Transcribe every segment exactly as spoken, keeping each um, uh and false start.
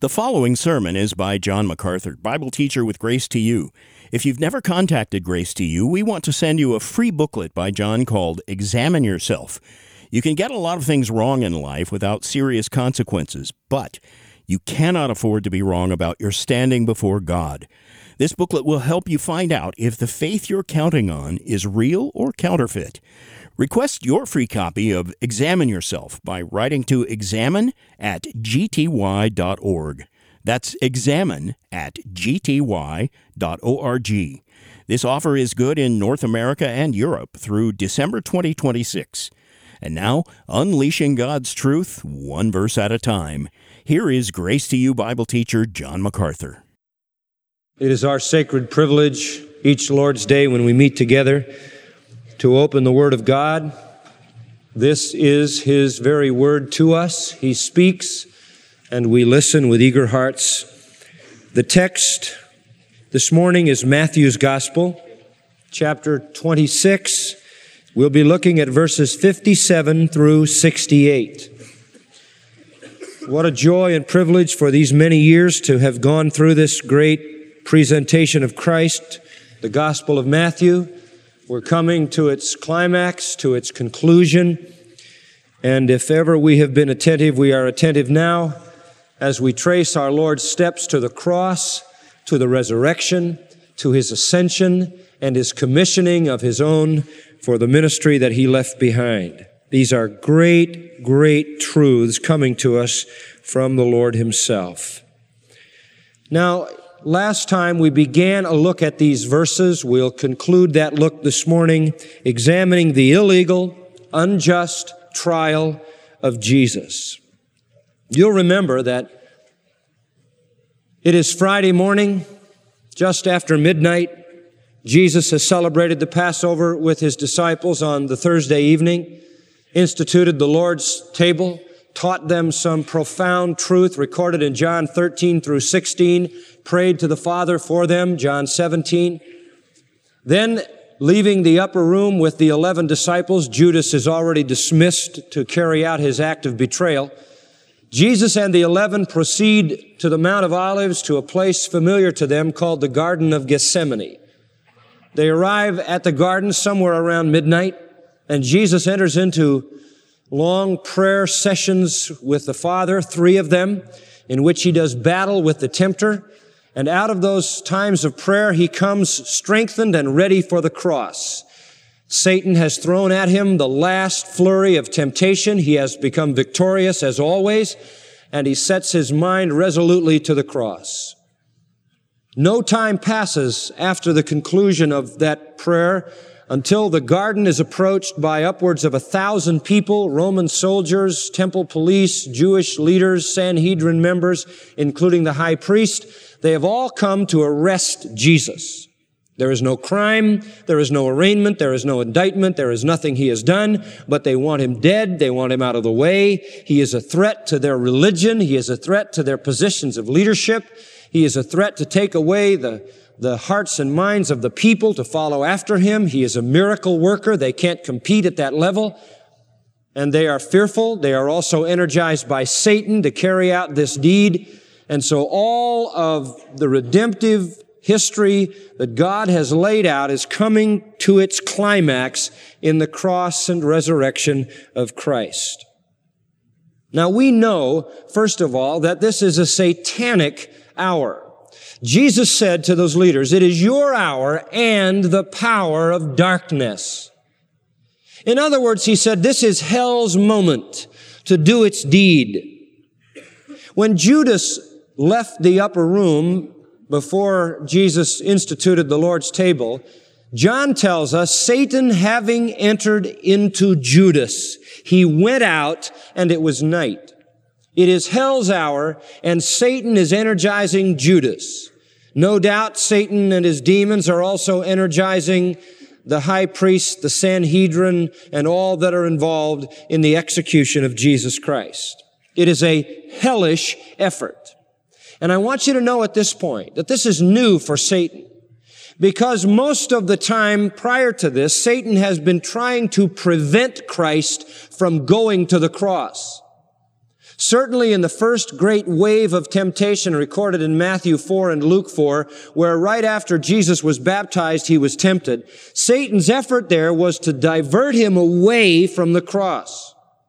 The following sermon is by John MacArthur, Bible teacher with Grace to You. If you've never contacted Grace to You, we want to send you a free booklet by John called Examine Yourself. You can get a lot of things wrong in life without serious consequences, but you cannot afford to be wrong about your standing before God. This booklet will help you find out if the faith you're counting on is real or counterfeit. Request your free copy of Examine Yourself by writing to examine at g t y dot org. That's examine at g t y dot org. This offer is good in North America and Europe through December twenty twenty-six. And now, unleashing God's truth, one verse at a time. Here is Grace to You Bible teacher John MacArthur. It is our sacred privilege each Lord's Day when we meet together to open the Word of God. This is His very Word to us. He speaks, and we listen with eager hearts. The text this morning is Matthew's Gospel, chapter twenty-six. We'll be looking at verses fifty-seven through sixty-eight. What a joy and privilege for these many years to have gone through this great presentation of Christ, the Gospel of Matthew. We're coming to its climax, to its conclusion. And if ever we have been attentive, we are attentive now as we trace our Lord's steps to the cross, to the resurrection, to His ascension, and His commissioning of His own for the ministry that He left behind. These are great, great truths coming to us from the Lord Himself. Now, last time we began a look at these verses. We'll conclude that look this morning, examining the illegal, unjust trial of Jesus. You'll remember that it is Friday morning, just after midnight. Jesus has celebrated the Passover with His disciples on the Thursday evening, instituted the Lord's table, taught them some profound truth recorded in John thirteen through sixteen, prayed to the Father for them, John seventeen. Then, leaving the upper room with the eleven disciples, Judas is already dismissed to carry out his act of betrayal. Jesus and the eleven proceed to the Mount of Olives, to a place familiar to them called the Garden of Gethsemane. They arrive at the garden somewhere around midnight, and Jesus enters into long prayer sessions with the Father, three of them, in which He does battle with the tempter. And out of those times of prayer, He comes strengthened and ready for the cross. Satan has thrown at Him the last flurry of temptation. He has become victorious as always, and he sets his mind resolutely to the cross. No time passes after the conclusion of that prayer until the garden is approached by upwards of a thousand people, Roman soldiers, temple police, Jewish leaders, Sanhedrin members, including the high priest. They have all come to arrest Jesus. There is no crime, there is no arraignment, there is no indictment, there is nothing He has done, but they want Him dead, they want Him out of the way. He is a threat to their religion, He is a threat to their positions of leadership, He is a threat to take away the the hearts and minds of the people to follow after Him. He is a miracle worker. They can't compete at that level. And they are fearful. They are also energized by Satan to carry out this deed. And so all of the redemptive history that God has laid out is coming to its climax in the cross and resurrection of Christ. Now we know, first of all, that this is a satanic hour. Jesus said to those leaders, "It is your hour and the power of darkness." In other words, He said, this is hell's moment to do its deed. When Judas left the upper room before Jesus instituted the Lord's table, John tells us, Satan having entered into Judas, he went out and it was night. It is hell's hour and Satan is energizing Judas. No doubt Satan and his demons are also energizing the high priest, the Sanhedrin, and all that are involved in the execution of Jesus Christ. It is a hellish effort. And I want you to know at this point that this is new for Satan, because most of the time prior to this, Satan has been trying to prevent Christ from going to the cross. Certainly in the first great wave of temptation recorded in Matthew four and Luke four, where right after Jesus was baptized, he was tempted, Satan's effort there was to divert him away from the cross.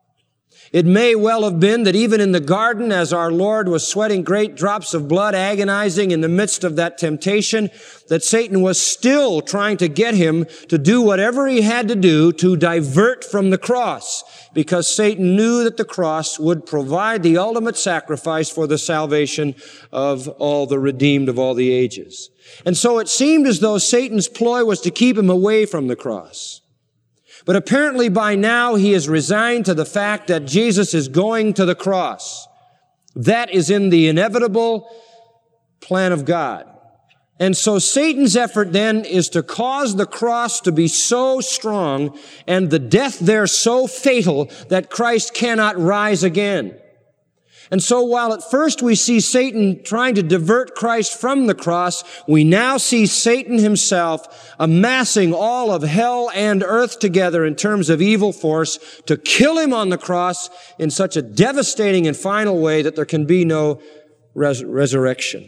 It may well have been that even in the garden, as our Lord was sweating great drops of blood, agonizing in the midst of that temptation, that Satan was still trying to get him to do whatever he had to do to divert from the cross, because Satan knew that the cross would provide the ultimate sacrifice for the salvation of all the redeemed of all the ages. And so it seemed as though Satan's ploy was to keep him away from the cross. But apparently by now he is resigned to the fact that Jesus is going to the cross. That is in the inevitable plan of God. And so Satan's effort then is to cause the cross to be so strong and the death there so fatal that Christ cannot rise again. And so while at first we see Satan trying to divert Christ from the cross, we now see Satan himself amassing all of hell and earth together in terms of evil force to kill him on the cross in such a devastating and final way that there can be no res- resurrection.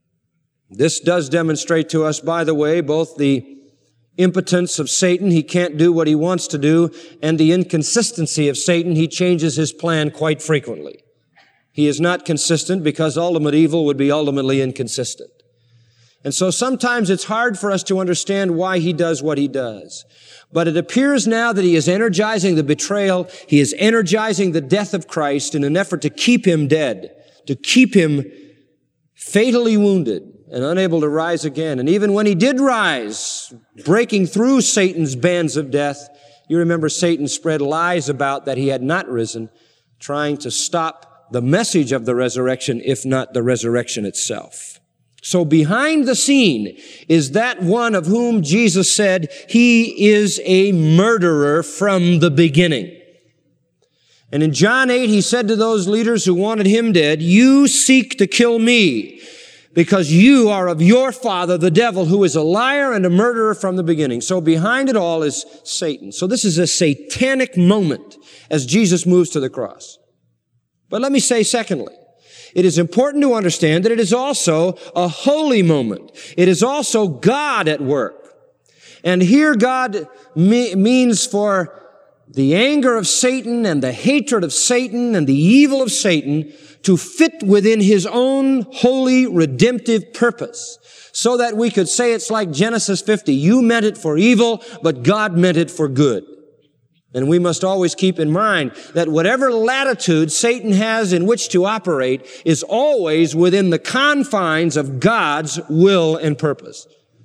This does demonstrate to us, by the way, both the impotence of Satan, he can't do what he wants to do, and the inconsistency of Satan, he changes his plan quite frequently. He is not consistent because ultimate evil would be ultimately inconsistent. And so sometimes it's hard for us to understand why he does what he does. But it appears now that he is energizing the betrayal, he is energizing the death of Christ in an effort to keep him dead, to keep him fatally wounded and unable to rise again. And even when he did rise, breaking through Satan's bands of death, you remember Satan spread lies about that he had not risen, trying to stop the message of the resurrection, if not the resurrection itself. So behind the scene is that one of whom Jesus said, he is a murderer from the beginning. And in John eight, he said to those leaders who wanted him dead, you seek to kill me because you are of your father, the devil, who is a liar and a murderer from the beginning. So behind it all is Satan. So this is a satanic moment as Jesus moves to the cross. But let me say secondly, it is important to understand that it is also a holy moment. It is also God at work. And here God me- means for the anger of Satan and the hatred of Satan and the evil of Satan to fit within his own holy redemptive purpose, so that we could say it's like Genesis fifty. You meant it for evil, but God meant it for good. And we must always keep in mind that whatever latitude Satan has in which to operate is always within the confines of God's will and purpose.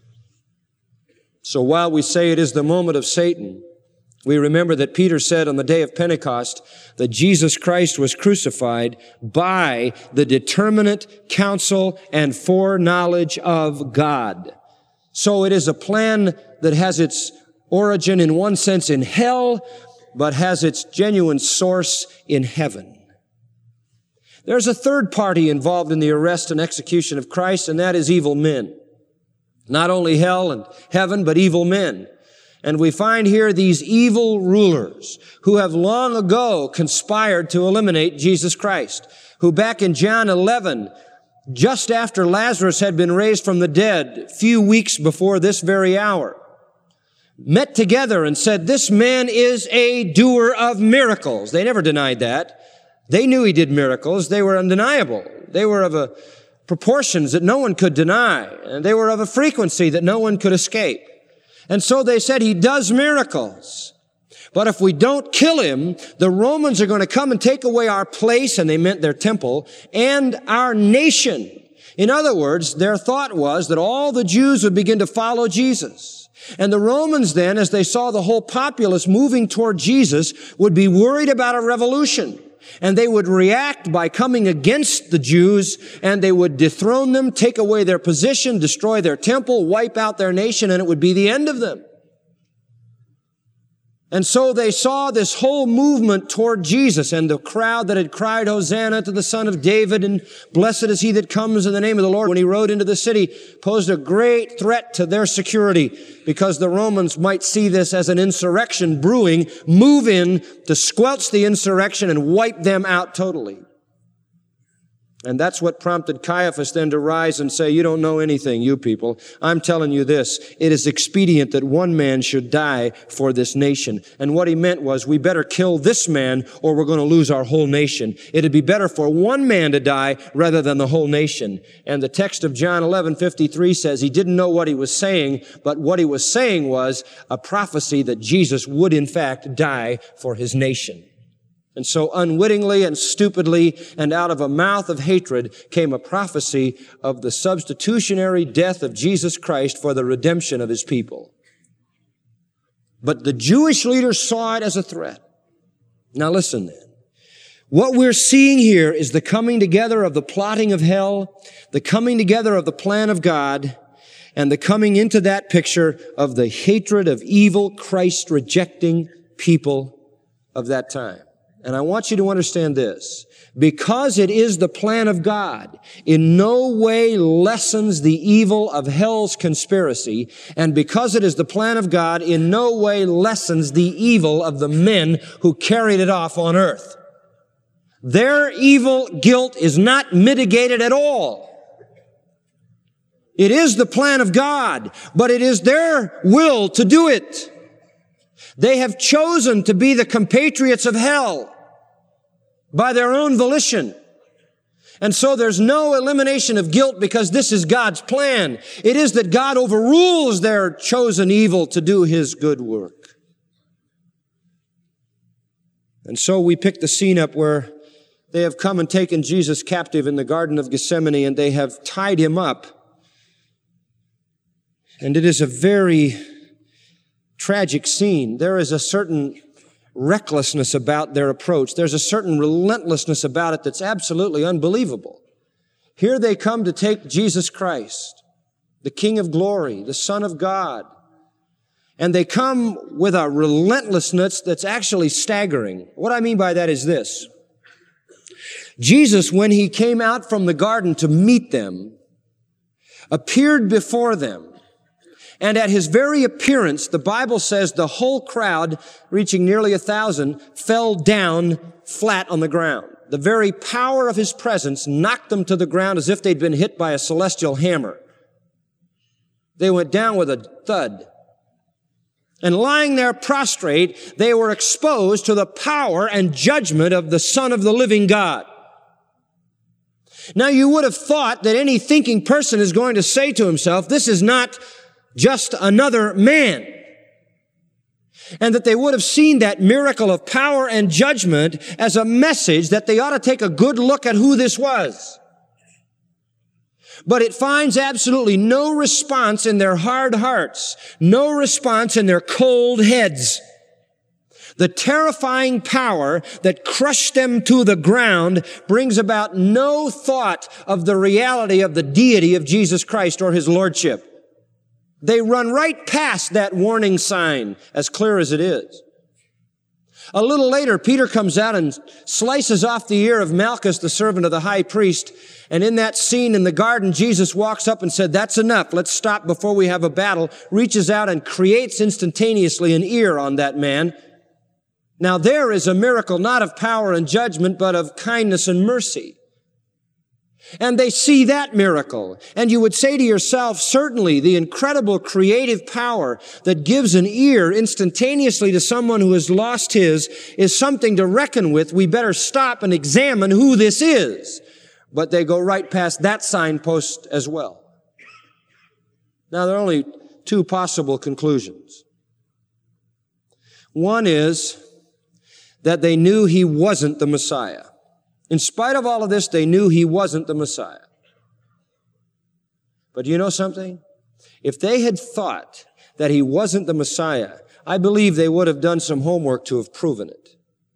So while we say it is the moment of Satan, we remember that Peter said on the day of Pentecost that Jesus Christ was crucified by the determinate counsel and foreknowledge of God. So it is a plan that has its origin in one sense in hell, but has its genuine source in heaven. There's a third party involved in the arrest and execution of Christ, and that is evil men. Not only hell and heaven, but evil men. And we find here these evil rulers who have long ago conspired to eliminate Jesus Christ, who back in John eleven, just after Lazarus had been raised from the dead, few weeks before this very hour, met together and said, this man is a doer of miracles. They never denied that. They knew he did miracles. They were undeniable. They were of a proportions that no one could deny. And they were of a frequency that no one could escape. And so they said, he does miracles. But if we don't kill him, the Romans are going to come and take away our place, and they meant their temple, and our nation. In other words, their thought was that all the Jews would begin to follow Jesus. And the Romans then, as they saw the whole populace moving toward Jesus, would be worried about a revolution. And they would react by coming against the Jews, and they would dethrone them, take away their position, destroy their temple, wipe out their nation, and it would be the end of them. And so they saw this whole movement toward Jesus, and the crowd that had cried, Hosanna to the Son of David, and blessed is he that comes in the name of the Lord, when he rode into the city, posed a great threat to their security, because the Romans might see this as an insurrection brewing, move in to squelch the insurrection and wipe them out totally. And that's what prompted Caiaphas then to rise and say, you don't know anything, you people. I'm telling you this, it is expedient that one man should die for this nation. And what he meant was, we better kill this man or we're going to lose our whole nation. It'd be better for one man to die rather than the whole nation. And the text of John eleven fifty-three says he didn't know what he was saying, but what he was saying was a prophecy that Jesus would in fact die for his nation. And so unwittingly and stupidly and out of a mouth of hatred came a prophecy of the substitutionary death of Jesus Christ for the redemption of his people. But the Jewish leaders saw it as a threat. Now listen then. What we're seeing here is the coming together of the plotting of hell, the coming together of the plan of God, and the coming into that picture of the hatred of evil, Christ-rejecting people of that time. And I want you to understand this. Because it is the plan of God, in no way lessens the evil of hell's conspiracy, and because it is the plan of God, in no way lessens the evil of the men who carried it off on earth. Their evil guilt is not mitigated at all. It is the plan of God, but it is their will to do it. They have chosen to be the compatriots of hell by their own volition. And so there's no elimination of guilt because this is God's plan. It is that God overrules their chosen evil to do his good work. And so we pick the scene up where they have come and taken Jesus captive in the Garden of Gethsemane, and they have tied him up. And it is a very tragic scene. There is a certain recklessness about their approach. There's a certain relentlessness about it that's absolutely unbelievable. Here they come to take Jesus Christ, the King of glory, the Son of God. And they come with a relentlessness that's actually staggering. What I mean by that is this. Jesus, when he came out from the garden to meet them, appeared before them. And at his very appearance, the Bible says the whole crowd, reaching nearly a thousand, fell down flat on the ground. The very power of his presence knocked them to the ground as if they'd been hit by a celestial hammer. They went down with a thud. And lying there prostrate, they were exposed to the power and judgment of the Son of the living God. Now, you would have thought that any thinking person is going to say to himself, this is not just another man. And that they would have seen that miracle of power and judgment as a message that they ought to take a good look at who this was. But it finds absolutely no response in their hard hearts, no response in their cold heads. The terrifying power that crushed them to the ground brings about no thought of the reality of the deity of Jesus Christ or his lordship. They run right past that warning sign, as clear as it is. A little later, Peter comes out and slices off the ear of Malchus, the servant of the high priest. And in that scene in the garden, Jesus walks up and said, that's enough. Let's stop before we have a battle. Reaches out and creates instantaneously an ear on that man. Now there is a miracle not of power and judgment, but of kindness and mercy. And they see that miracle. And you would say to yourself, certainly the incredible creative power that gives an ear instantaneously to someone who has lost his is something to reckon with. We better stop and examine who this is. But they go right past that signpost as well. Now, there are only two possible conclusions. One is that they knew he wasn't the Messiah. In spite of all of this, they knew he wasn't the Messiah. But you know something? If they had thought that he wasn't the Messiah, I believe they would have done some homework to have proven it.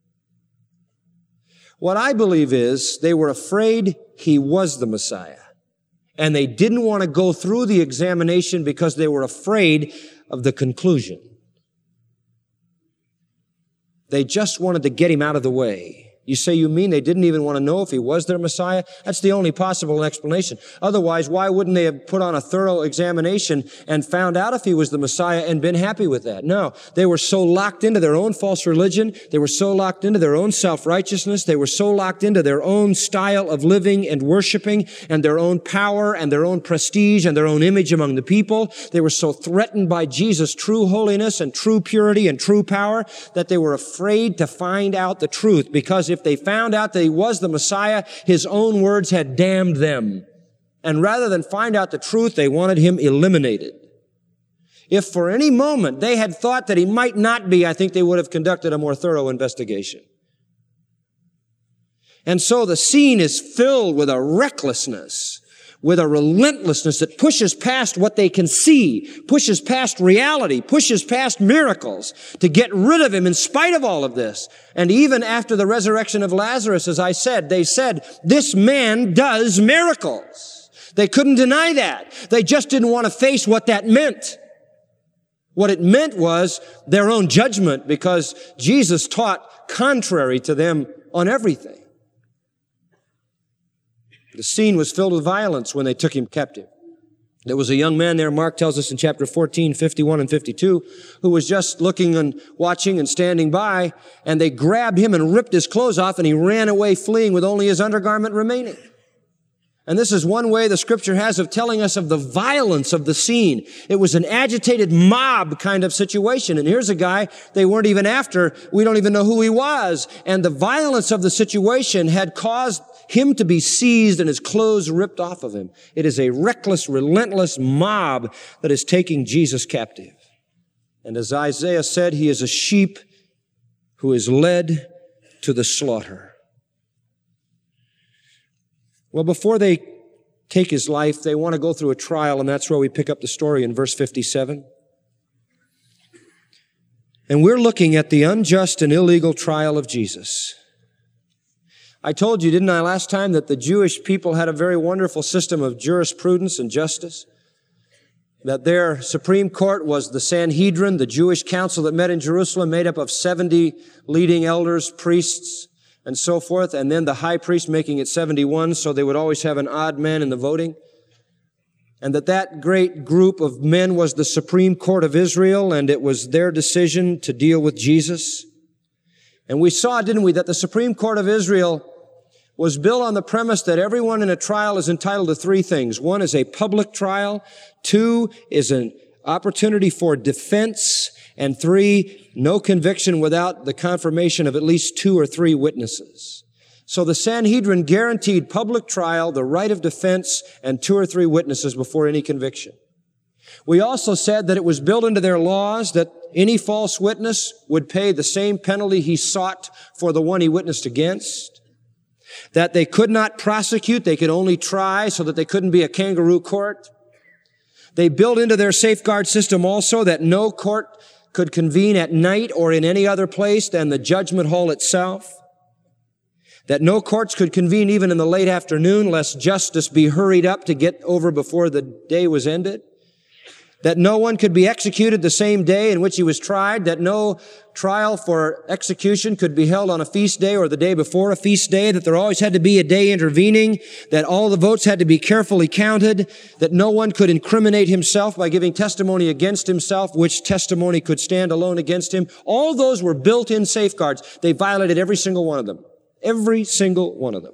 What I believe is they were afraid he was the Messiah. And they didn't want to go through the examination because they were afraid of the conclusion. They just wanted to get him out of the way. You say you mean they didn't even want to know if he was their Messiah? That's the only possible explanation. Otherwise, why wouldn't they have put on a thorough examination and found out if he was the Messiah and been happy with that? No, they were so locked into their own false religion. They were so locked into their own self-righteousness. They were so locked into their own style of living and worshiping and their own power and their own prestige and their own image among the people. They were so threatened by Jesus' true holiness and true purity and true power that they were afraid to find out the truth, because if they found out that he was the Messiah, his own words had damned them. And rather than find out the truth, they wanted him eliminated. If for any moment they had thought that he might not be, I think they would have conducted a more thorough investigation. And so the scene is filled with a recklessness, with a relentlessness that pushes past what they can see, pushes past reality, pushes past miracles to get rid of him in spite of all of this. And even after the resurrection of Lazarus, as I said, they said, this man does miracles. They couldn't deny that. They just didn't want to face what that meant. What it meant was their own judgment, because Jesus taught contrary to them on everything. The scene was filled with violence when they took him captive. There was a young man there, Mark tells us in chapter fourteen, fifty-one and fifty-two, who was just looking and watching and standing by, and they grabbed him and ripped his clothes off, and he ran away fleeing with only his undergarment remaining. And this is one way the scripture has of telling us of the violence of the scene. It was an agitated mob kind of situation. And here's a guy they weren't even after. We don't even know who he was. And the violence of the situation had caused him to be seized and his clothes ripped off of him. It is a reckless, relentless mob that is taking Jesus captive. And as Isaiah said, he is a sheep who is led to the slaughter. Well, before they take his life, they want to go through a trial, and that's where we pick up the story in verse fifty-seven. And we're looking at the unjust and illegal trial of Jesus. I told you, didn't I, last time, that the Jewish people had a very wonderful system of jurisprudence and justice? That their Supreme Court was the Sanhedrin, the Jewish council that met in Jerusalem, made up of seventy leading elders, priests, and so forth, and then the high priest making it seventy-one, so they would always have an odd man in the voting. And that that great group of men was the Supreme Court of Israel, and it was their decision to deal with Jesus. And we saw, didn't we, that the Supreme Court of Israel was built on the premise that everyone in a trial is entitled to three things. One is a public trial. Two is an opportunity for defense. And three, no conviction without the confirmation of at least two or three witnesses. So the Sanhedrin guaranteed public trial, the right of defense, and two or three witnesses before any conviction. We also said that it was built into their laws that any false witness would pay the same penalty he sought for the one he witnessed against. That they could not prosecute, they could only try, so that they couldn't be a kangaroo court. They built into their safeguard system also that no court could convene at night or in any other place than the judgment hall itself. That no courts could convene even in the late afternoon, lest justice be hurried up to get over before the day was ended. That no one could be executed the same day in which he was tried. That no trial for execution could be held on a feast day or the day before a feast day. That there always had to be a day intervening. That all the votes had to be carefully counted. That no one could incriminate himself by giving testimony against himself, which testimony could stand alone against him. All those were built-in safeguards. They violated every single one of them. Every single one of them.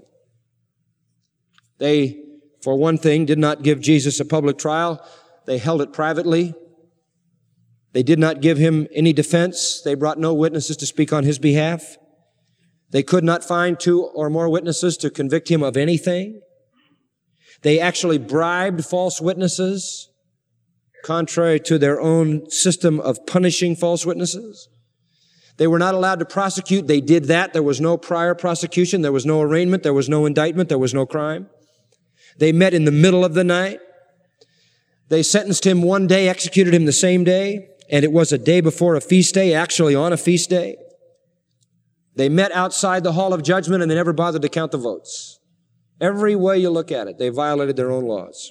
They, for one thing, did not give Jesus a public trial. They held it privately. They did not give him any defense. They brought no witnesses to speak on his behalf. They could not find two or more witnesses to convict him of anything. They actually bribed false witnesses, contrary to their own system of punishing false witnesses. They were not allowed to prosecute. They did that. There was no prior prosecution. There was no arraignment. There was no indictment. There was no crime. They met in the middle of the night. They sentenced him one day, executed him the same day, and it was a day before a feast day, actually on a feast day. They met outside the hall of judgment, and they never bothered to count the votes. Every way you look at it, they violated their own laws.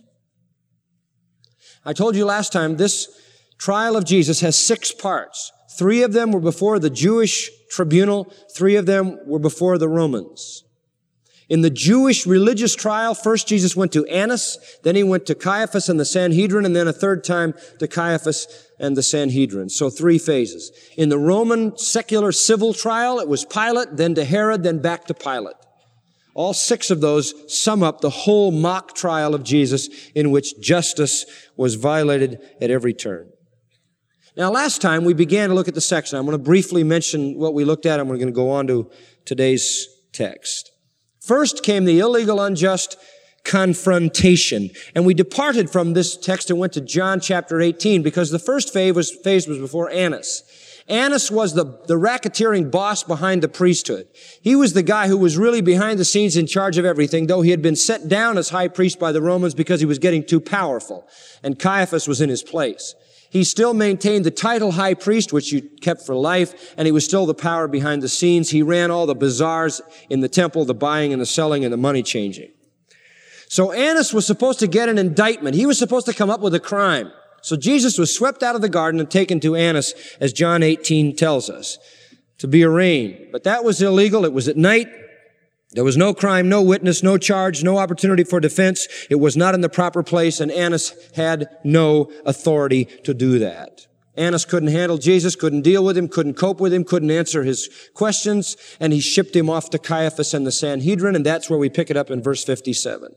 I told you last time, this trial of Jesus has six parts. Three of them were before the Jewish tribunal. Three of them were before the Romans. In the Jewish religious trial, first Jesus went to Annas, then he went to Caiaphas and the Sanhedrin, and then a third time to Caiaphas and the Sanhedrin. So three phases. In the Roman secular civil trial, it was Pilate, then to Herod, then back to Pilate. All six of those sum up the whole mock trial of Jesus in which justice was violated at every turn. Now, last time we began to look at the section. I'm going to briefly mention what we looked at, and we're going to go on to today's text. First came the illegal, unjust confrontation. And we departed from this text and went to John chapter eighteen because the first phase was, phase was before Annas. Annas was the, the racketeering boss behind the priesthood. He was the guy who was really behind the scenes in charge of everything, though he had been set down as high priest by the Romans because he was getting too powerful. And Caiaphas was in his place. He still maintained the title high priest, which you kept for life, and he was still the power behind the scenes. He ran all the bazaars in the temple, the buying and the selling and the money changing. So Annas was supposed to get an indictment. He was supposed to come up with a crime. So Jesus was swept out of the garden and taken to Annas, as John eighteen tells us, to be arraigned. But that was illegal. It was at night. There was no crime, no witness, no charge, no opportunity for defense. It was not in the proper place, and Annas had no authority to do that. Annas couldn't handle Jesus, couldn't deal with him, couldn't cope with him, couldn't answer his questions, and he shipped him off to Caiaphas and the Sanhedrin, and that's where we pick it up in verse fifty-seven.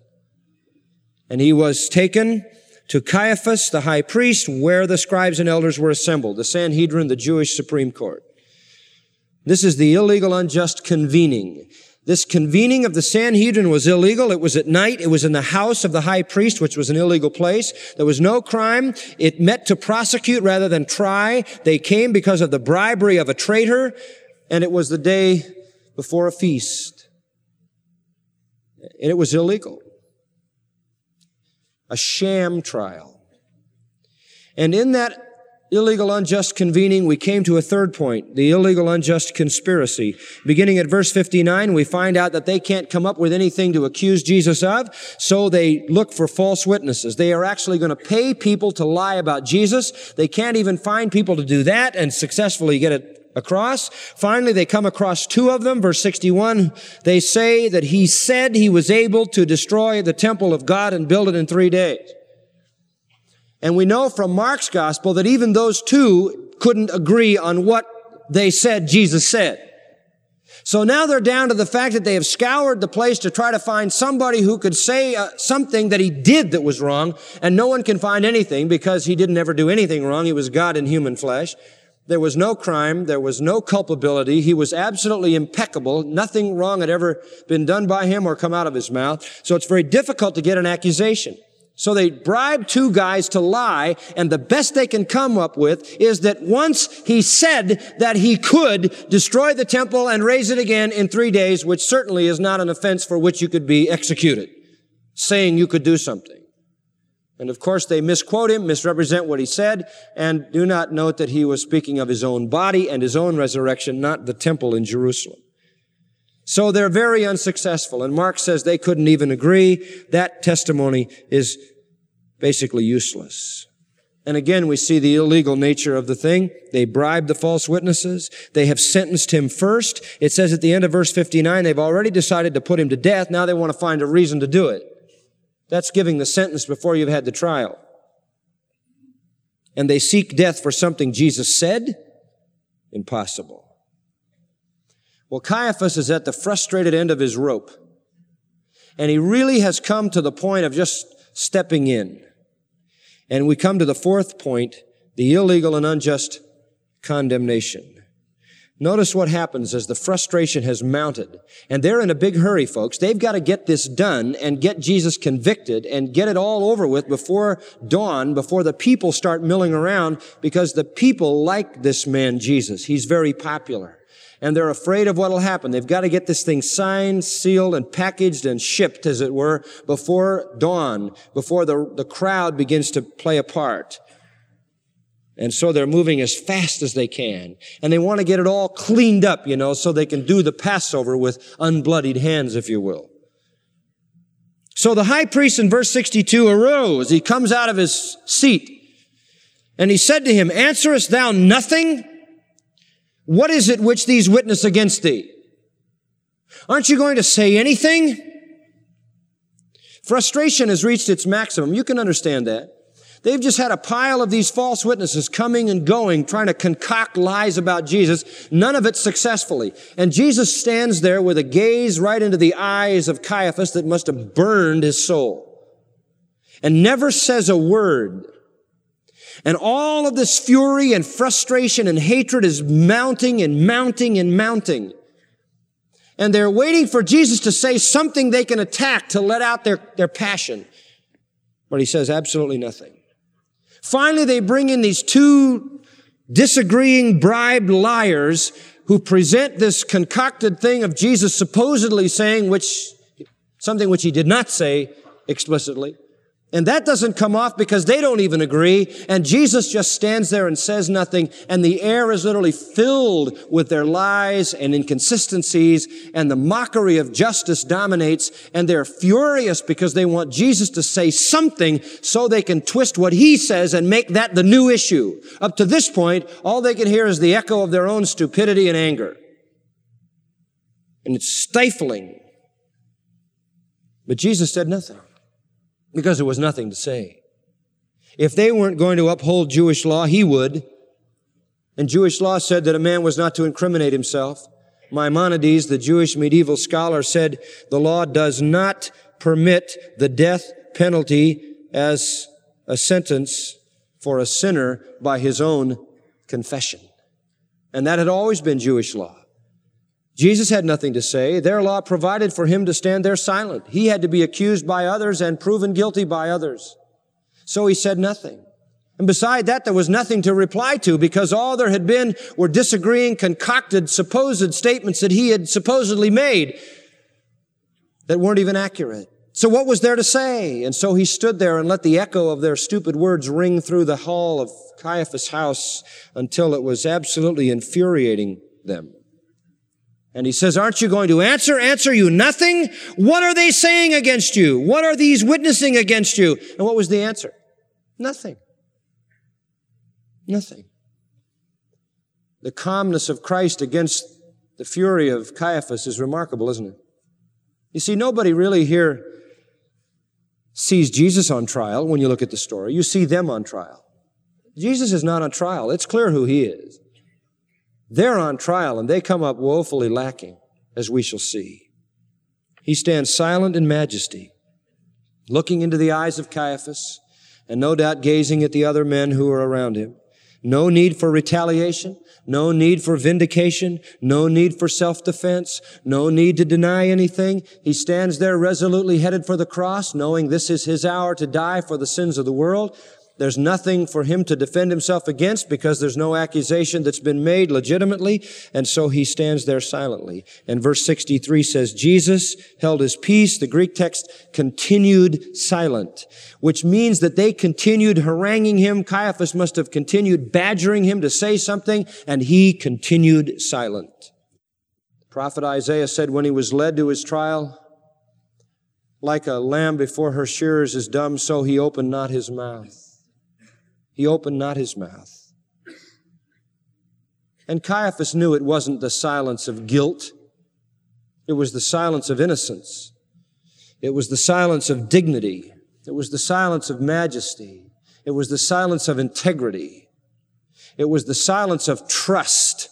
And he was taken to Caiaphas, the high priest, where the scribes and elders were assembled, the Sanhedrin, the Jewish Supreme Court. This is the illegal, unjust convening. This convening of the Sanhedrin was illegal. It was at night. It was in the house of the high priest, which was an illegal place. There was no crime. It met to prosecute rather than try. They came because of the bribery of a traitor, and it was the day before a feast. And it was illegal. A sham trial. And in that illegal, unjust convening, we came to a third point, the illegal, unjust conspiracy. Beginning at verse fifty-nine, we find out that they can't come up with anything to accuse Jesus of, so they look for false witnesses. They are actually going to pay people to lie about Jesus. They can't even find people to do that and successfully get it across. Finally, they come across two of them. Verse sixty-one, they say that he said he was able to destroy the temple of God and build it in three days. And we know from Mark's gospel that even those two couldn't agree on what they said Jesus said. So now they're down to the fact that they have scoured the place to try to find somebody who could say uh, something that he did that was wrong, and no one can find anything because he didn't ever do anything wrong. He was God in human flesh. There was no crime. There was no culpability. He was absolutely impeccable. Nothing wrong had ever been done by him or come out of his mouth. So it's very difficult to get an accusation. So they bribe two guys to lie, and the best they can come up with is that once he said that he could destroy the temple and raise it again in three days, which certainly is not an offense for which you could be executed, saying you could do something. And of course they misquote him, misrepresent what he said, and do not note that he was speaking of his own body and his own resurrection, not the temple in Jerusalem. So they're very unsuccessful, and Mark says they couldn't even agree. That testimony is basically useless. And again, we see the illegal nature of the thing. They bribed the false witnesses. They have sentenced him first. It says at the end of verse fifty-nine, they've already decided to put him to death. Now they want to find a reason to do it. That's giving the sentence before you've had the trial. And they seek death for something Jesus said? Impossible. Well, Caiaphas is at the frustrated end of his rope. And he really has come to the point of just stepping in. And we come to the fourth point, the illegal and unjust condemnation. Notice what happens as the frustration has mounted. And they're in a big hurry, folks. They've got to get this done and get Jesus convicted and get it all over with before dawn, before the people start milling around, because the people like this man, Jesus. He's very popular. And they're afraid of what will happen. They've got to get this thing signed, sealed, and packaged and shipped, as it were, before dawn, before the, the crowd begins to play a part. And so they're moving as fast as they can. And they want to get it all cleaned up, you know, so they can do the Passover with unbloodied hands, if you will. So the high priest in verse sixty-two arose. He comes out of his seat. And he said to him, "Answerest thou nothing? What is it which these witness against thee? Aren't you going to say anything? Frustration has reached its maximum. You can understand that. They've just had a pile of these false witnesses coming and going, trying to concoct lies about Jesus, none of it successfully. And Jesus stands there with a gaze right into the eyes of Caiaphas that must have burned his soul, and never says a word. And all of this fury and frustration and hatred is mounting and mounting and mounting. And they're waiting for Jesus to say something they can attack to let out their, their passion. But he says absolutely nothing. Finally, they bring in these two disagreeing, bribed liars who present this concocted thing of Jesus supposedly saying which, something which he did not say explicitly. And that doesn't come off because they don't even agree. And Jesus just stands there and says nothing. And the air is literally filled with their lies and inconsistencies. And the mockery of justice dominates. And they're furious because they want Jesus to say something so they can twist what he says and make that the new issue. Up to this point, all they can hear is the echo of their own stupidity and anger. And it's stifling. But Jesus said nothing, because there was nothing to say. If they weren't going to uphold Jewish law, he would. And Jewish law said that a man was not to incriminate himself. Maimonides, the Jewish medieval scholar, said the law does not permit the death penalty as a sentence for a sinner by his own confession. And that had always been Jewish law. Jesus had nothing to say. Their law provided for him to stand there silent. He had to be accused by others and proven guilty by others. So he said nothing. And beside that, there was nothing to reply to, because all there had been were disagreeing, concocted, supposed statements that he had supposedly made that weren't even accurate. So what was there to say? And so he stood there and let the echo of their stupid words ring through the hall of Caiaphas' house until it was absolutely infuriating them. And he says, aren't you going to answer? Answer you nothing? What are they saying against you? What are these witnessing against you? And what was the answer? Nothing. Nothing. The calmness of Christ against the fury of Caiaphas is remarkable, isn't it? You see, nobody really here sees Jesus on trial when you look at the story. You see them on trial. Jesus is not on trial. It's clear who he is. They're on trial, and they come up woefully lacking, as we shall see. He stands silent in majesty, looking into the eyes of Caiaphas, and no doubt gazing at the other men who are around him. No need for retaliation, no need for vindication, no need for self-defense, no need to deny anything. He stands there resolutely headed for the cross, knowing this is his hour to die for the sins of the world. There's nothing for him to defend himself against because there's no accusation that's been made legitimately, and so he stands there silently. And verse sixty-three says, Jesus held his peace. The Greek text continued silent, which means that they continued haranguing him. Caiaphas must have continued badgering him to say something, and he continued silent. The prophet Isaiah said when he was led to his trial, like a lamb before her shearers is dumb, so he opened not his mouth. He opened not his mouth. And Caiaphas knew it wasn't the silence of guilt. It was the silence of innocence. It was the silence of dignity. It was the silence of majesty. It was the silence of integrity. It was the silence of trust.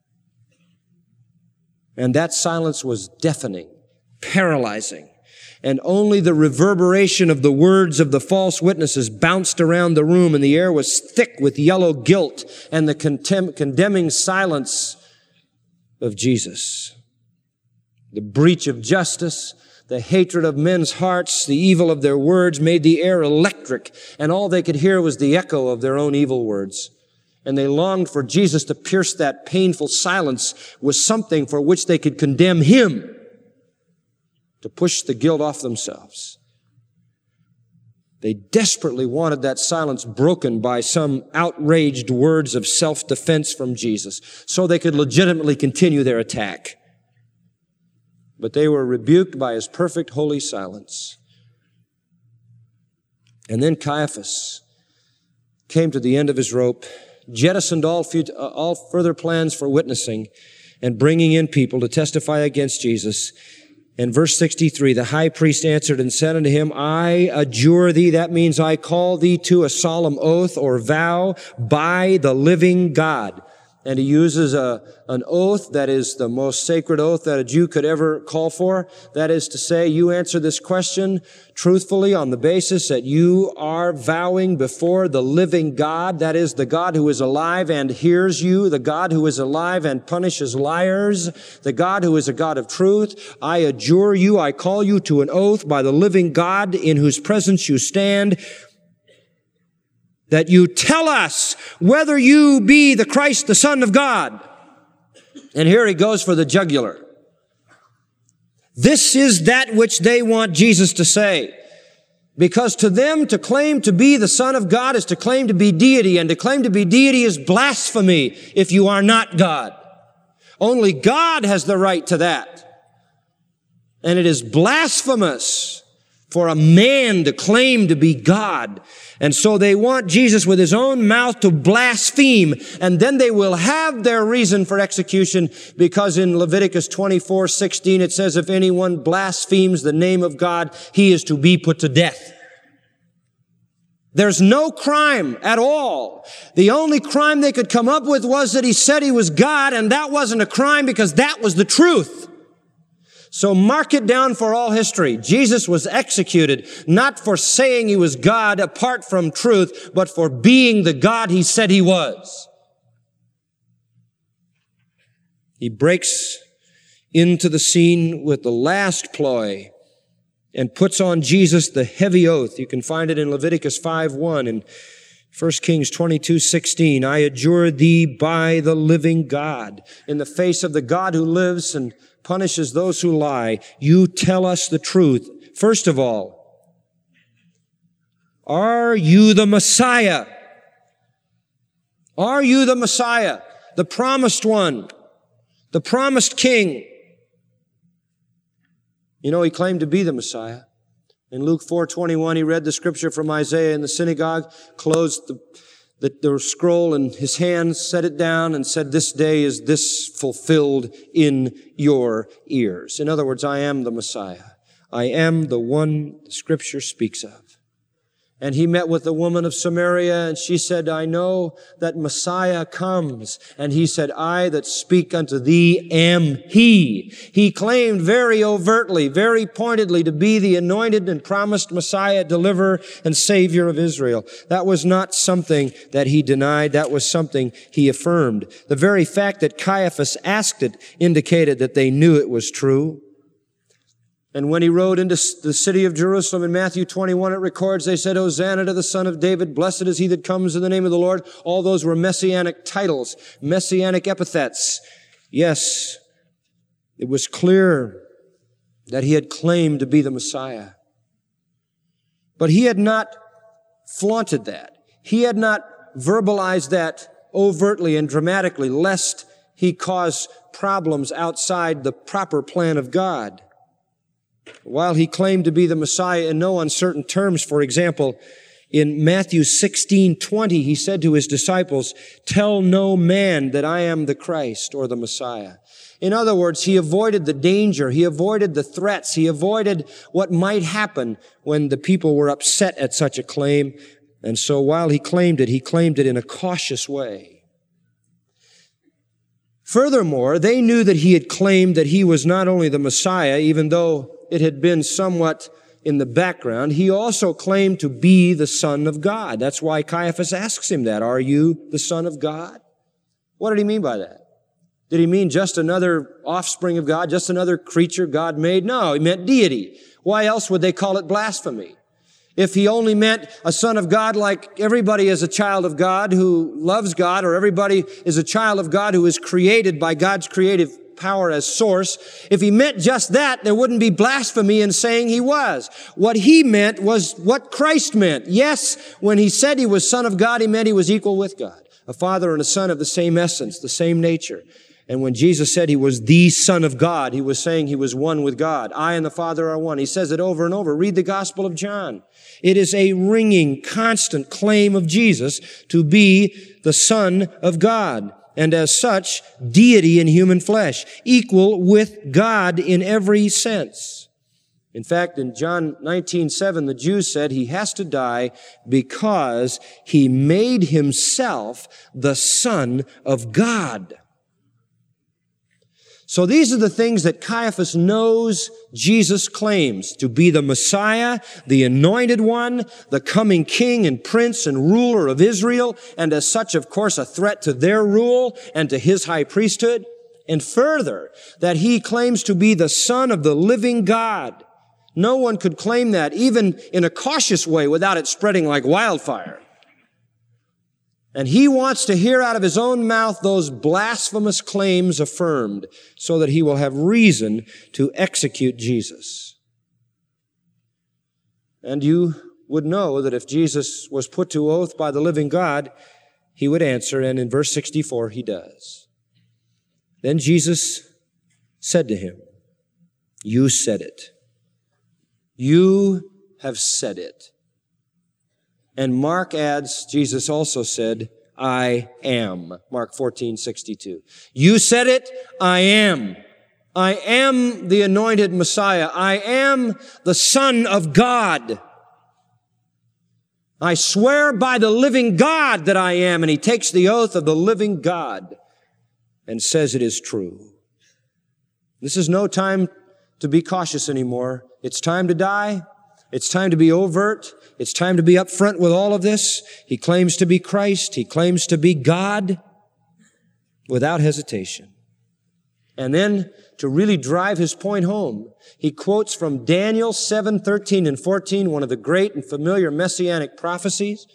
And that silence was deafening, paralyzing. And only the reverberation of the words of the false witnesses bounced around the room, and the air was thick with yellow guilt and the contem- condemning silence of Jesus. The breach of justice, the hatred of men's hearts, the evil of their words made the air electric, and all they could hear was the echo of their own evil words. And they longed for Jesus to pierce that painful silence with something for which they could condemn him, to push the guilt off themselves. They desperately wanted that silence broken by some outraged words of self-defense from Jesus so they could legitimately continue their attack. But they were rebuked by his perfect holy silence. And then Caiaphas came to the end of his rope, jettisoned all, fut- uh, all further plans for witnessing and bringing in people to testify against Jesus. And verse sixty-three, the high priest answered and said unto him, I adjure thee, that means I call thee to a solemn oath or vow by the living God. And he uses a, an oath that is the most sacred oath that a Jew could ever call for. That is to say, you answer this question truthfully on the basis that you are vowing before the living God. That is the God who is alive and hears you, the God who is alive and punishes liars, the God who is a God of truth. I adjure you, I call you to an oath by the living God in whose presence you stand, that you tell us whether you be the Christ, the Son of God. And here he goes for the jugular. This is that which they want Jesus to say. Because to them, to claim to be the Son of God is to claim to be deity, and to claim to be deity is blasphemy if you are not God. Only God has the right to that. And it is blasphemous for a man to claim to be God. And so they want Jesus with his own mouth to blaspheme, and then they will have their reason for execution, because in Leviticus twenty-four sixteen it says, if anyone blasphemes the name of God, he is to be put to death. There's no crime at all. The only crime they could come up with was that he said he was God, and that wasn't a crime because that was the truth. So mark it down for all history. Jesus was executed not for saying he was God apart from truth, but for being the God he said he was. He breaks into the scene with the last ploy and puts on Jesus the heavy oath. You can find it in Leviticus five one and First Kings twenty-two sixteen. I adjure thee by the living God, in the face of the God who lives and punishes those who lie, you tell us the truth. First of all, are you the Messiah? Are you the Messiah, the promised one, the promised king? You know, he claimed to be the Messiah. In Luke four twenty-one, he read the scripture from Isaiah in the synagogue, closed the The, the scroll in his hand, set it down, and said, this day is this fulfilled in your ears. In other words, I am the Messiah. I am the one the Scripture speaks of. And he met with the woman of Samaria, and she said, I know that Messiah comes. And he said, I that speak unto thee am he. He claimed very overtly, very pointedly to be the anointed and promised Messiah, deliverer, and Savior of Israel. That was not something that he denied. That was something he affirmed. The very fact that Caiaphas asked it indicated that they knew it was true. And when he rode into the city of Jerusalem in Matthew twenty-one, it records, they said, Hosanna to the Son of David, blessed is he that comes in the name of the Lord. All those were messianic titles, messianic epithets. Yes, it was clear that he had claimed to be the Messiah. But he had not flaunted that. He had not verbalized that overtly and dramatically, lest he cause problems outside the proper plan of God. While he claimed to be the Messiah in no uncertain terms, for example, in Matthew sixteen twenty, he said to his disciples, tell no man that I am the Christ or the Messiah. In other words, he avoided the danger, he avoided the threats, he avoided what might happen when the people were upset at such a claim. And so while he claimed it, he claimed it in a cautious way. Furthermore, they knew that he had claimed that he was not only the Messiah, even though it had been somewhat in the background, he also claimed to be the Son of God. That's why Caiaphas asks him that. Are you the Son of God? What did he mean by that? Did he mean just another offspring of God, just another creature God made? No, he meant deity. Why else would they call it blasphemy? If he only meant a son of God, like everybody is a child of God who loves God, or everybody is a child of God who is created by God's creative power as source, if he meant just that, there wouldn't be blasphemy in saying he was. What he meant was what Christ meant. Yes, when he said he was Son of God, he meant he was equal with God, a father and a son of the same essence, the same nature. And when Jesus said he was the Son of God, he was saying he was one with God. I and the Father are one. He says it over and over. Read the Gospel of John. It is a ringing, constant claim of Jesus to be the Son of God. And as such, deity in human flesh, equal with God in every sense. In fact, in John nineteen seven, the Jews said he has to die because he made himself the Son of God. So these are the things that Caiaphas knows Jesus claims to be the Messiah, the Anointed One, the coming King and Prince and ruler of Israel, and as such, of course, a threat to their rule and to his high priesthood. And further, that he claims to be the Son of the living God. No one could claim that, even in a cautious way, without it spreading like wildfire. And he wants to hear out of his own mouth those blasphemous claims affirmed so that he will have reason to execute Jesus. And you would know that if Jesus was put to oath by the living God, he would answer, and in verse sixty-four he does. Then Jesus said to him, "You said it. You have said it." And Mark adds, Jesus also said, "I am." Mark fourteen sixty-two. You said it, I am. I am the anointed Messiah. I am the Son of God. I swear by the living God that I am. And he takes the oath of the living God and says it is true. This is no time to be cautious anymore. It's time to die. It's time to be overt. It's time to be upfront with all of this. He claims to be Christ. He claims to be God without hesitation. And then to really drive his point home, he quotes from Daniel seven thirteen and fourteen, one of the great and familiar messianic prophecies.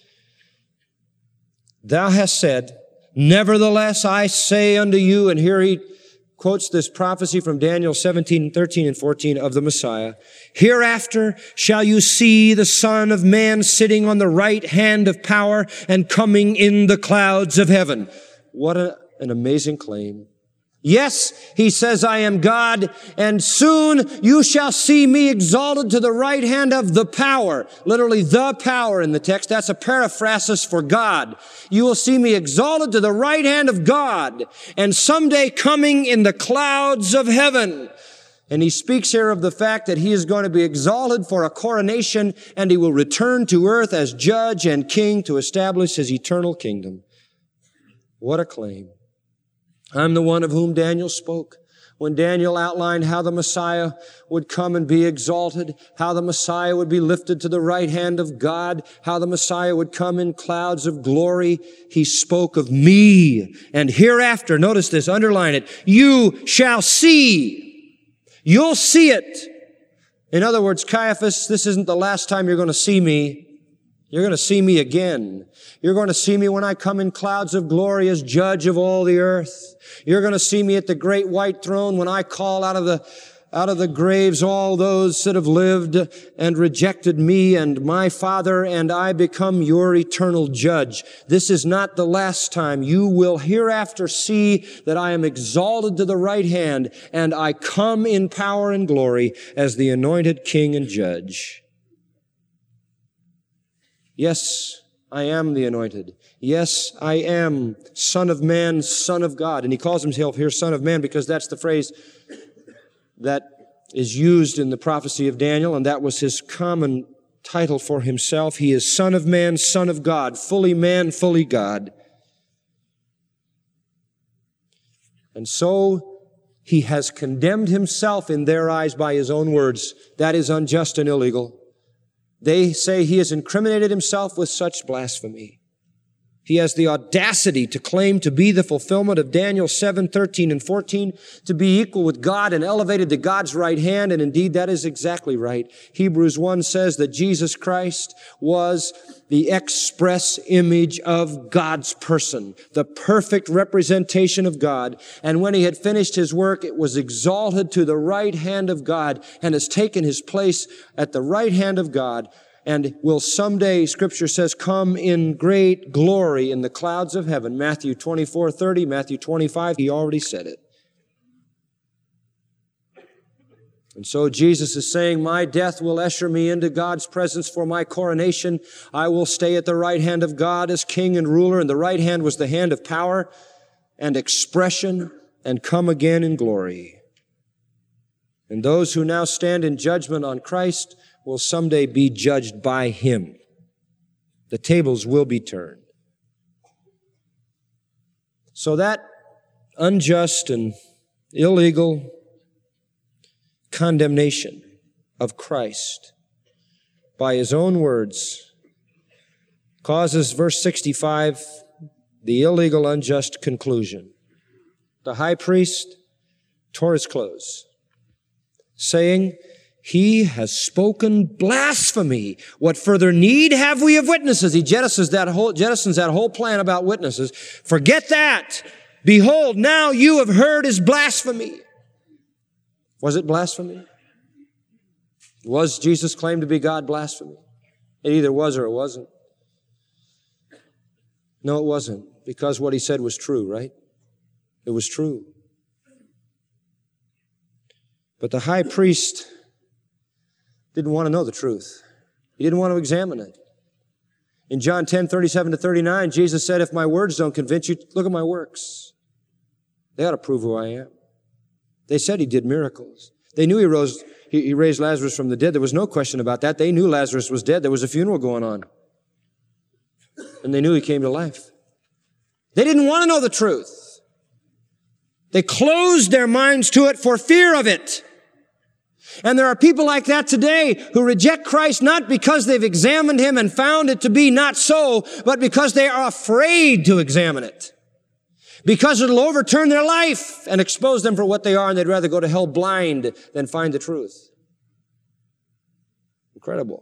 Thou hast said, nevertheless I say unto you, and here he quotes this prophecy from Daniel seventeen, thirteen, and fourteen of the Messiah. Hereafter shall you see the Son of Man sitting on the right hand of power and coming in the clouds of heaven. What a, an amazing claim. Yes, he says, I am God, and soon you shall see me exalted to the right hand of the power. Literally, the power in the text. That's a paraphrasis for God. You will see me exalted to the right hand of God, and someday coming in the clouds of heaven. And he speaks here of the fact that he is going to be exalted for a coronation, and he will return to earth as judge and king to establish his eternal kingdom. What a claim. I'm the one of whom Daniel spoke. When Daniel outlined how the Messiah would come and be exalted, how the Messiah would be lifted to the right hand of God, how the Messiah would come in clouds of glory, he spoke of me. And hereafter, notice this, underline it, you shall see. You'll see it. In other words, Caiaphas, this isn't the last time you're going to see me. You're going to see me again. You're going to see me when I come in clouds of glory as judge of all the earth. You're going to see me at the great white throne when I call out of the, out of the graves all those that have lived and rejected me and my Father, and I become your eternal judge. This is not the last time. You will hereafter see that I am exalted to the right hand, and I come in power and glory as the anointed king and judge. Yes, I am the anointed. Yes, I am Son of Man, Son of God. And he calls himself here Son of Man because that's the phrase that is used in the prophecy of Daniel, and that was his common title for himself. He is Son of Man, Son of God, fully man, fully God. And so he has condemned himself in their eyes by his own words. That is unjust and illegal. They say he has incriminated himself with such blasphemy. He has the audacity to claim to be the fulfillment of Daniel seven, thirteen, and fourteen, to be equal with God and elevated to God's right hand. And indeed, that is exactly right. Hebrews one says that Jesus Christ was the express image of God's person, the perfect representation of God. And when he had finished his work, it was exalted to the right hand of God and has taken his place at the right hand of God and will someday, Scripture says, come in great glory in the clouds of heaven. Matthew twenty-four thirty, Matthew twenty-five, he already said it. And so Jesus is saying, my death will usher me into God's presence for my coronation. I will stay at the right hand of God as king and ruler, and the right hand was the hand of power and expression, and come again in glory. And those who now stand in judgment on Christ will someday be judged by Him. The tables will be turned. So that unjust and illegal condemnation of Christ by His own words causes, verse sixty-five, the illegal, unjust conclusion. The high priest tore his clothes, saying, he has spoken blasphemy. What further need have we of witnesses? He jettisons that whole, jettisons that whole plan about witnesses. Forget that. Behold, now you have heard his blasphemy. Was it blasphemy? Was Jesus' claim to be God blasphemy? It either was or it wasn't. No, it wasn't, because what he said was true, right? It was true. But the high priest didn't want to know the truth. He didn't want to examine it. In John ten, thirty-seven to thirty-nine, Jesus said, if my words don't convince you, look at my works. They ought to prove who I am. They said he did miracles. They knew he rose, he, he raised Lazarus from the dead. There was no question about that. They knew Lazarus was dead. There was a funeral going on. And they knew he came to life. They didn't want to know the truth. They closed their minds to it for fear of it. And there are people like that today who reject Christ not because they've examined Him and found it to be not so, but because they are afraid to examine it. Because it'll overturn their life and expose them for what they are, and they'd rather go to hell blind than find the truth. Incredible.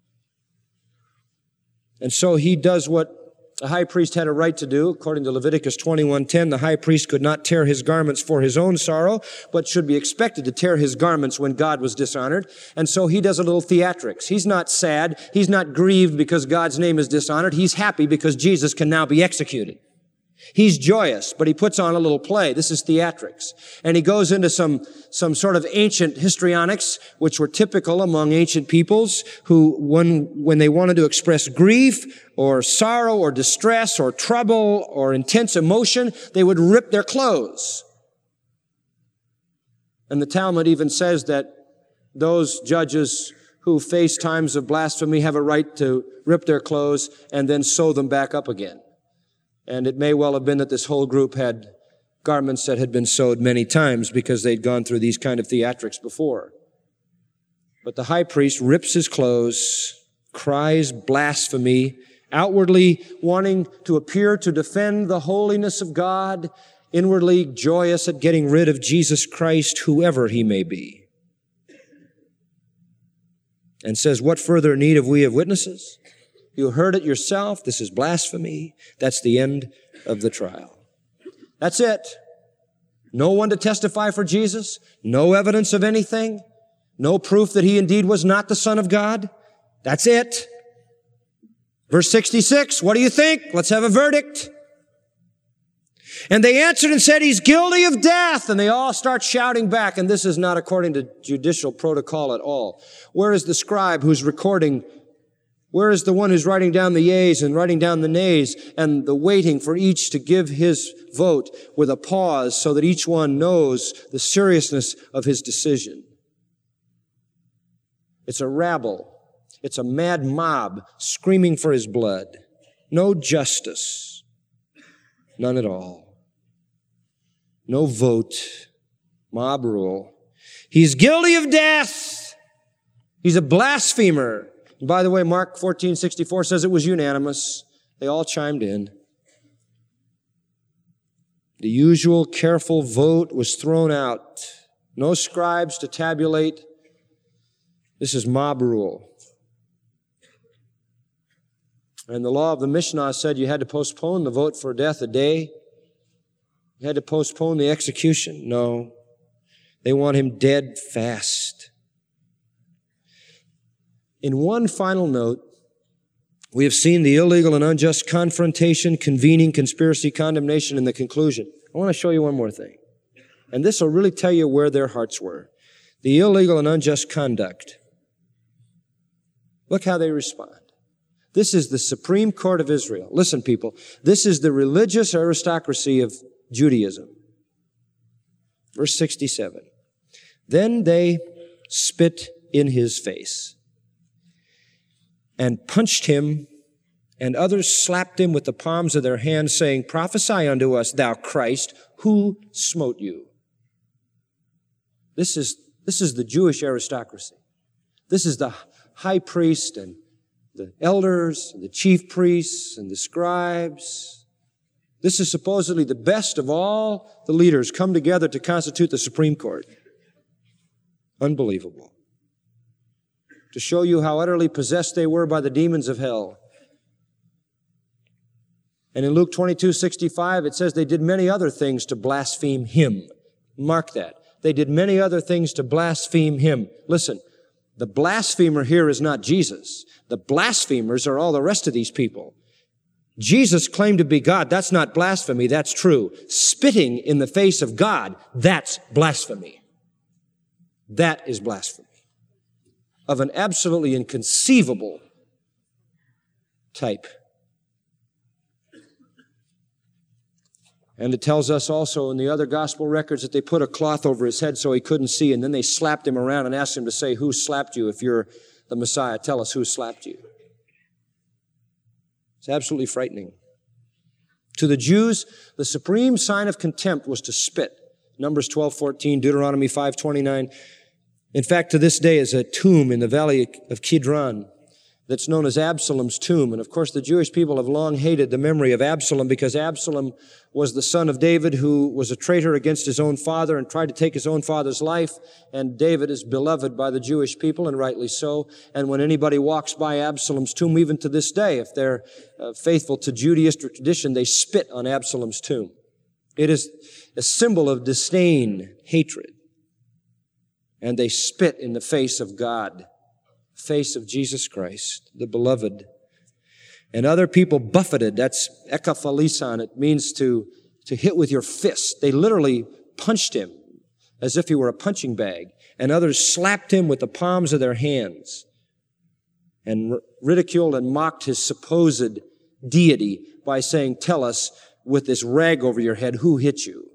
And so he does what the high priest had a right to do. According to Leviticus twenty-one ten, the high priest could not tear his garments for his own sorrow, but should be expected to tear his garments when God was dishonored. And so he does a little theatrics. He's not sad. He's not grieved because God's name is dishonored. He's happy because Jesus can now be executed. He's joyous, but he puts on a little play. This is theatrics. And he goes into some, some sort of ancient histrionics, which were typical among ancient peoples, who, when, when they wanted to express grief or sorrow or distress or trouble or intense emotion, they would rip their clothes. And the Talmud even says that those judges who face times of blasphemy have a right to rip their clothes and then sew them back up again. And it may well have been that this whole group had garments that had been sewed many times because they'd gone through these kind of theatrics before. But the high priest rips his clothes, cries blasphemy, outwardly wanting to appear to defend the holiness of God, inwardly joyous at getting rid of Jesus Christ, whoever he may be. And says, what further need have we of witnesses? You heard it yourself. This is blasphemy. That's the end of the trial. That's it. No one to testify for Jesus. No evidence of anything. No proof that he indeed was not the Son of God. That's it. Verse sixty-six, what do you think? Let's have a verdict. And they answered and said, he's guilty of death. And they all start shouting back. And this is not according to judicial protocol at all. Where is the scribe who's recording? Where is the one who's writing down the yeas and writing down the nays and the waiting for each to give his vote with a pause so that each one knows the seriousness of his decision? It's a rabble. It's a mad mob screaming for his blood. No justice. None at all. No vote. Mob rule. He's guilty of death. He's a blasphemer. And by the way, Mark fourteen sixty-four says it was unanimous. They all chimed in. The usual careful vote was thrown out. No scribes to tabulate. This is mob rule. And the law of the Mishnah said you had to postpone the vote for death a day. You had to postpone the execution. No. They want him dead fast. In one final note, we have seen the illegal and unjust confrontation, convening, conspiracy, condemnation, and the conclusion. I want to show you one more thing. And this will really tell you where their hearts were. The illegal and unjust conduct. Look how they respond. This is the Supreme Court of Israel. Listen, people, this is the religious aristocracy of Judaism. Verse sixty-seven. Then they spit in his face and punched him, and others slapped him with the palms of their hands, saying, Prophesy unto us, thou Christ, who smote you? This is, this is the Jewish aristocracy. This is the high priest and the elders, and the chief priests and the scribes. This is supposedly the best of all the leaders come together to constitute the Supreme Court. Unbelievable. To show you how utterly possessed they were by the demons of hell. And in Luke twenty-two sixty-five, it says they did many other things to blaspheme him. Mark that. They did many other things to blaspheme him. Listen, the blasphemer here is not Jesus. The blasphemers are all the rest of these people. Jesus claimed to be God. That's not blasphemy. That's true. Spitting in the face of God, that's blasphemy. That is blasphemy of an absolutely inconceivable type. And it tells us also in the other gospel records that they put a cloth over his head so he couldn't see, and then they slapped him around and asked him to say, who slapped you? If you're the Messiah, tell us who slapped you. It's absolutely frightening. To the Jews, the supreme sign of contempt was to spit. Numbers twelve fourteen, Deuteronomy five twenty-nine. In fact, to this day is a tomb in the valley of Kidron that's known as Absalom's tomb. And of course, the Jewish people have long hated the memory of Absalom because Absalom was the son of David who was a traitor against his own father and tried to take his own father's life. And David is beloved by the Jewish people, and rightly so. And when anybody walks by Absalom's tomb, even to this day, if they're uh, faithful to Judaistic tradition, they spit on Absalom's tomb. It is a symbol of disdain, hatred. And they spit in the face of God, face of Jesus Christ, the beloved. And other people buffeted. That's ekaphalisan. It means to, to hit with your fist. They literally punched him as if he were a punching bag. And others slapped him with the palms of their hands and r- ridiculed and mocked his supposed deity by saying, tell us with this rag over your head, who hit you?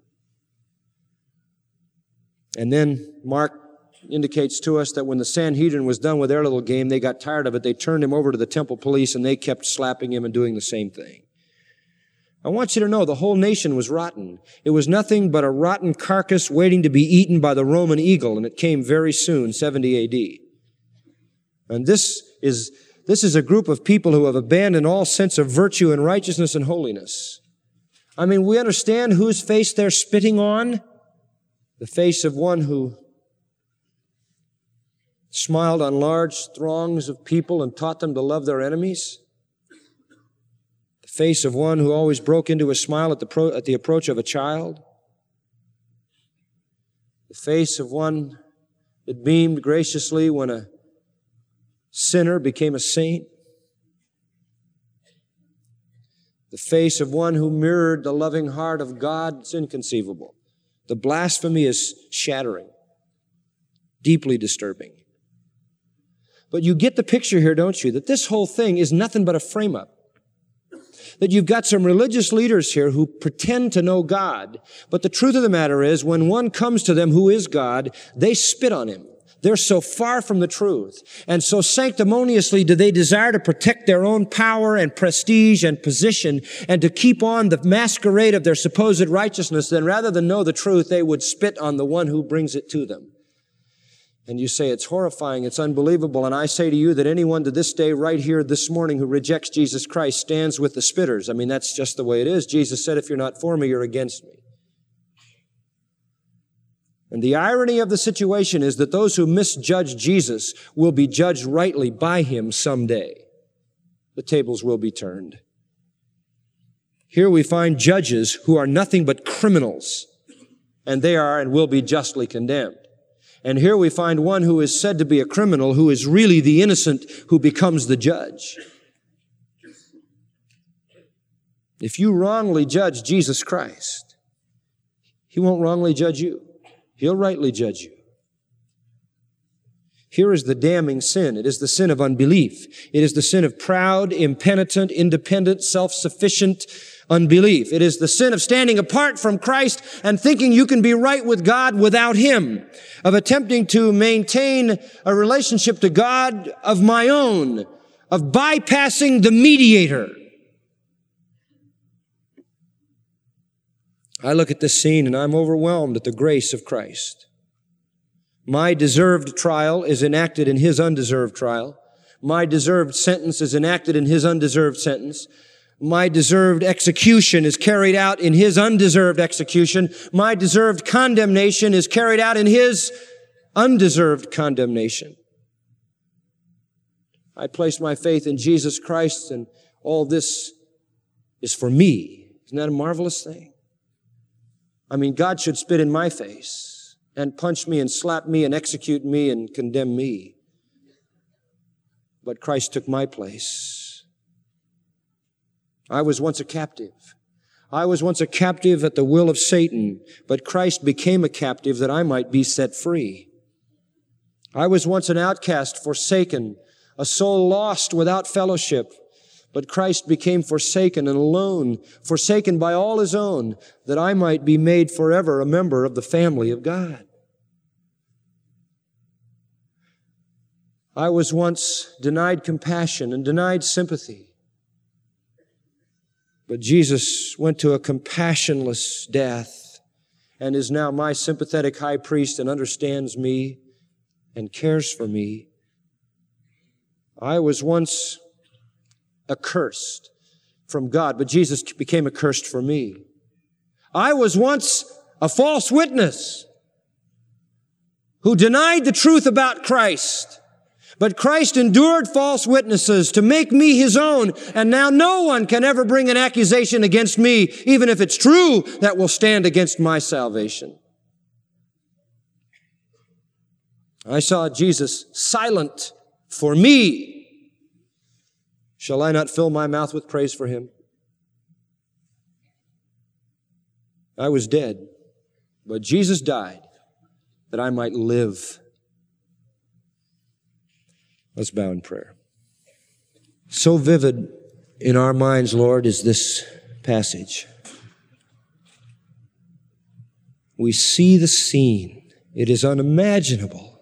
And then Mark indicates to us that when the Sanhedrin was done with their little game, they got tired of it. They turned him over to the temple police and they kept slapping him and doing the same thing. I want you to know the whole nation was rotten. It was nothing but a rotten carcass waiting to be eaten by the Roman eagle, and it came very soon, seventy A D. And this is, this is a group of people who have abandoned all sense of virtue and righteousness and holiness. I mean, we understand whose face they're spitting on. The face of one who smiled on large throngs of people and taught them to love their enemies. The face of one who always broke into a smile at the, pro- at the approach of a child. The face of one that beamed graciously when a sinner became a saint. The face of one who mirrored the loving heart of God. It's inconceivable. The blasphemy is shattering, deeply disturbing. But you get the picture here, don't you? That this whole thing is nothing but a frame-up. That you've got some religious leaders here who pretend to know God. But the truth of the matter is, when one comes to them who is God, they spit on him. They're so far from the truth. And so sanctimoniously do they desire to protect their own power and prestige and position and to keep on the masquerade of their supposed righteousness, then rather than know the truth, they would spit on the one who brings it to them. And you say, it's horrifying, it's unbelievable. And I say to you that anyone to this day, right here this morning, who rejects Jesus Christ stands with the spitters. I mean, that's just the way it is. Jesus said, if you're not for me, you're against me. And the irony of the situation is that those who misjudge Jesus will be judged rightly by him someday. The tables will be turned. Here we find judges who are nothing but criminals, and they are and will be justly condemned. And here we find one who is said to be a criminal who is really the innocent who becomes the judge. If you wrongly judge Jesus Christ, He won't wrongly judge you. He'll rightly judge you. Here is the damning sin. It is the sin of unbelief. It is the sin of proud, impenitent, independent, self-sufficient unbelief. It is the sin of standing apart from Christ and thinking you can be right with God without Him, of attempting to maintain a relationship to God of my own, of bypassing the mediator. I look at this scene and I'm overwhelmed at the grace of Christ. My deserved trial is enacted in His undeserved trial. My deserved sentence is enacted in His undeserved sentence. My deserved execution is carried out in His undeserved execution. My deserved condemnation is carried out in His undeserved condemnation. I place my faith in Jesus Christ, and all this is for me. Isn't that a marvelous thing? I mean, God should spit in my face and punch me and slap me and execute me and condemn me. But Christ took my place. I was once a captive. I was once a captive at the will of Satan, but Christ became a captive that I might be set free. I was once an outcast, forsaken, a soul lost without fellowship, but Christ became forsaken and alone, forsaken by all His own, that I might be made forever a member of the family of God. I was once denied compassion and denied sympathy, but Jesus went to a compassionless death and is now my sympathetic high priest and understands me and cares for me. I was once accursed from God, but Jesus became accursed for me. I was once a false witness who denied the truth about Christ, but Christ endured false witnesses to make me His own, and now no one can ever bring an accusation against me, even if it's true, that will stand against my salvation. I saw Jesus silent for me. Shall I not fill my mouth with praise for Him? I was dead, but Jesus died that I might live. Let's bow in prayer. So vivid in our minds, Lord, is this passage. We see the scene. It is unimaginable.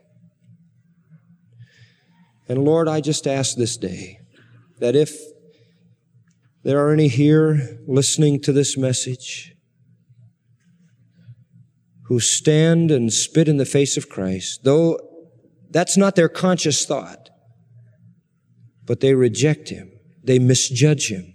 And Lord, I just ask this day that if there are any here listening to this message who stand and spit in the face of Christ, though that's not their conscious thought, but they reject Him, they misjudge Him,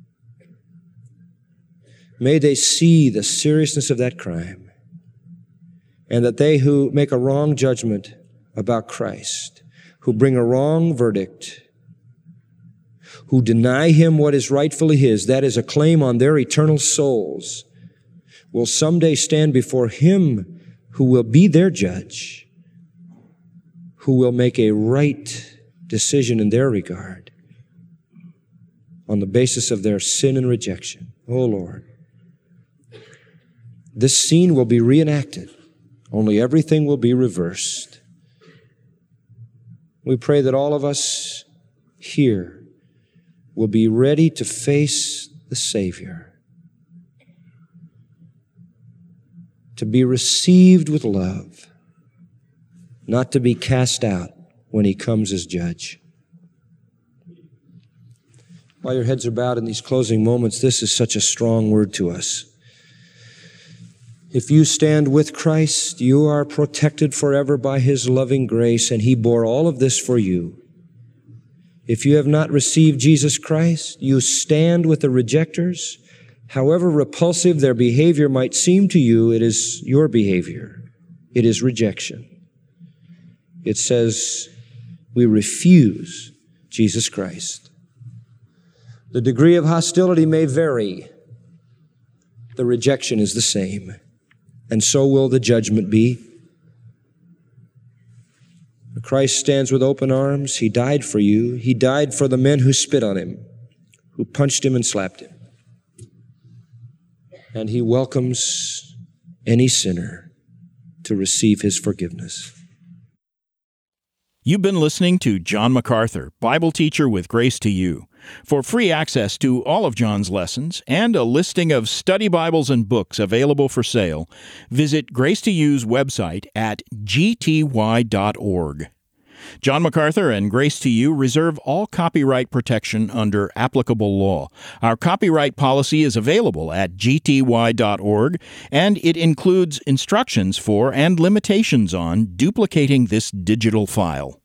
may they see the seriousness of that crime, and that they who make a wrong judgment about Christ, who bring a wrong verdict, who deny Him what is rightfully His, that is a claim on their eternal souls, will someday stand before Him who will be their judge, who will make a right decision in their regard on the basis of their sin and rejection. Oh Lord, this scene will be reenacted, only everything will be reversed. We pray that all of us here will be ready to face the Savior, to be received with love, not to be cast out when He comes as judge. While your heads are bowed in these closing moments, this is such a strong word to us. If you stand with Christ, you are protected forever by His loving grace, and He bore all of this for you. If you have not received Jesus Christ, you stand with the rejectors. However repulsive their behavior might seem to you, it is your behavior. It is rejection. It says we refuse Jesus Christ. The degree of hostility may vary. The rejection is the same. And so will the judgment be. Christ stands with open arms. He died for you. He died for the men who spit on him, who punched him and slapped him. And he welcomes any sinner to receive his forgiveness. You've been listening to John MacArthur, Bible teacher with Grace to You. For free access to all of John's lessons and a listing of study Bibles and books available for sale, visit Grace to You's website at g t y dot org. John MacArthur and Grace to You reserve all copyright protection under applicable law. Our copyright policy is available at g t y dot org, and it includes instructions for and limitations on duplicating this digital file.